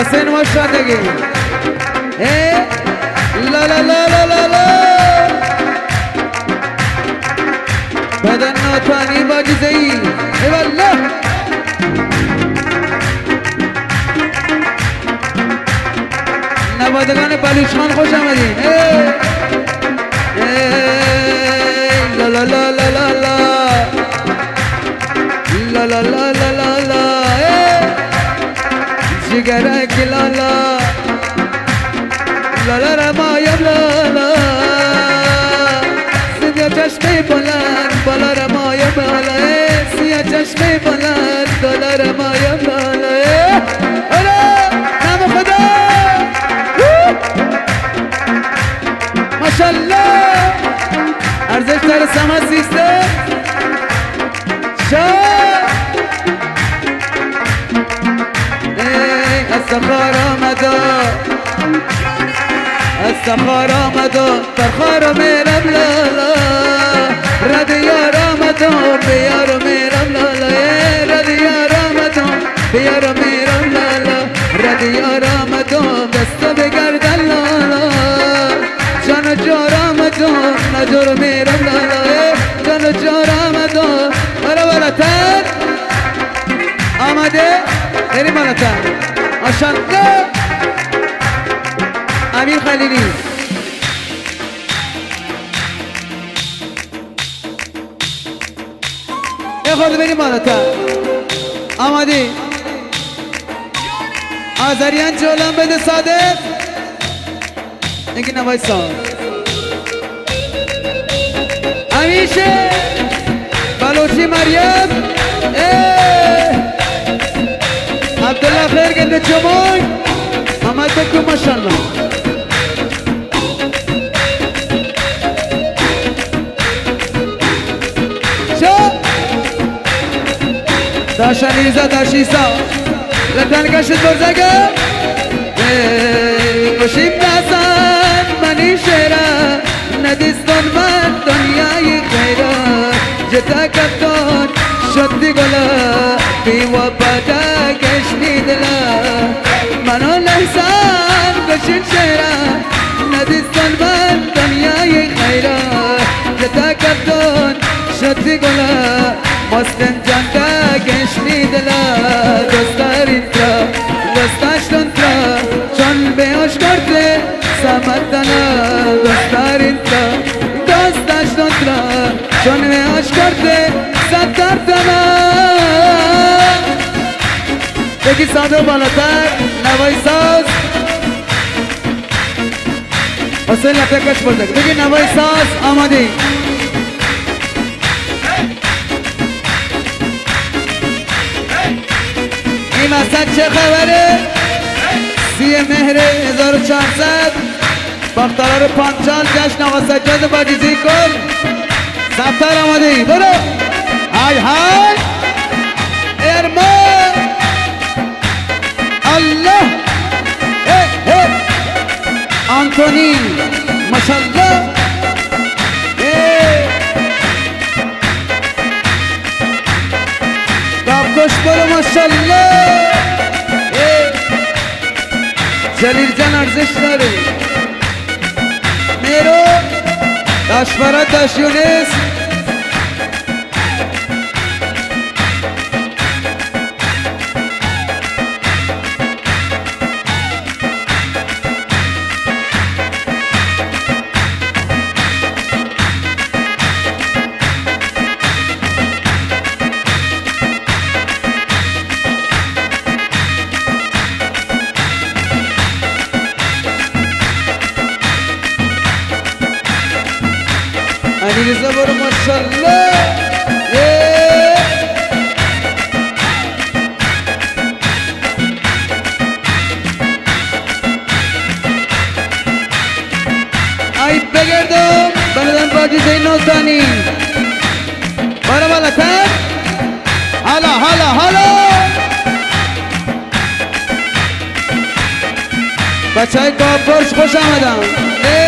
حسین مشادگی لا لا لا لا لا لا بدن ناتوانی باجزه ای والله نوادگان بلوچخان خوش آمدین لا لا لا لا لا لا لا لا لا لا لا لا جگرک لا لا لا لا رمایم لا لا سیاه چشم بلند بالا رمایم بالا سیاه چشم بلند بالا رمایم بالا آره نام خدا ماشالله ارزش داره سما سیستم شاد استخار آمدا استخار آمدا فرخار میرم لالا رد یار آمدا بیار میرم لالا رد یار آمدا بیار میرم لالا رد یار آمدا دستا بگردن لالا جان جار آمدا نجار میرم لالا جان جار آمدا برا بالاتر آمده بریم بالاتر ماشالله امیر خلیلی یه خورده بریم بالاتر آمدی آذریان جولان بده صادق یکی نوای ساز همیشه بلوچی مریم عبدالله خیر گنده چموی محمد بکو ماشالله شو داشانیزا داشیسا لطن کشت برزگه کشیم نزن منی شیره ندیستان من دنیای خیره جتا کفتان شدی گلا بی و بدا گشنی دلا منو لحظان کشین شیره ندیستان من دنیای خیره جتا کفتان شدی گلا مستن جانتا گشنی دلا دوستارین ترا دوستاشتون ترا چون بیاش کرده سامدانا دوستارین ترا دوستاشتون ترا چون بیاش کرده سامدانا یکی ساده بالاتر نوای ساز حسین لطکش بردک بگی نوای ساز آمادی این وسط چه خبره؟ 30 مهر 1400 باخترار پانچال جشن آقا سجاد باجیزی کن سفتر آماده برو های های ارمان الله آنتونی ماشالله دابکش برو ماشالله جلیل جان ارزش داره میرو داشفرات داش یونس علیرضا برو ماشالله ای بگردم بلدن باجیزه نوزانی برو بالاتر حالا حالا حالا بچه های کافرش خوش آمدن